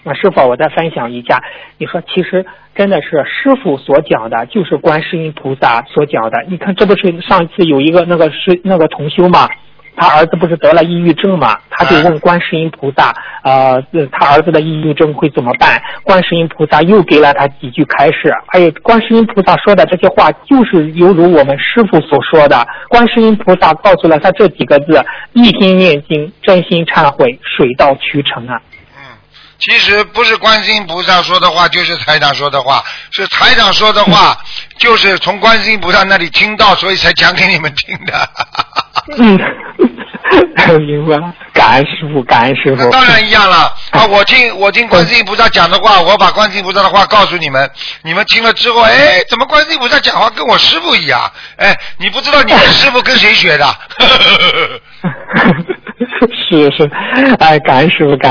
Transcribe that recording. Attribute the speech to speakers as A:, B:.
A: 师傅，我再分享一下，你说其实真的是师傅所讲的，就是观世音菩萨所讲的。你看，这不是上一次有一个那个同修嘛，他儿子不是得了抑郁症嘛，他就问观世音菩萨，他儿子的抑郁症会怎么办？观世音菩萨又给了他几句开示，观世音菩萨说的这些话就是犹如我们师父所说的。观世音菩萨告诉了他这几个字：一心念经，真心忏悔，水到渠成啊。
B: 其实不是观世音菩萨说的话，就是台长说的话，是台长说的话，就是从观世音菩萨那里听到，所以才讲给你们听的。
A: 明白了，感恩师父，感恩师父。
B: 当然一样了啊！我听观世音菩萨讲的话，我把观世音菩萨的话告诉你们，你们听了之后，怎么观世音菩萨讲话跟我师父一样？你不知道你的师父跟谁学的？
A: 是，感恩师父，感恩。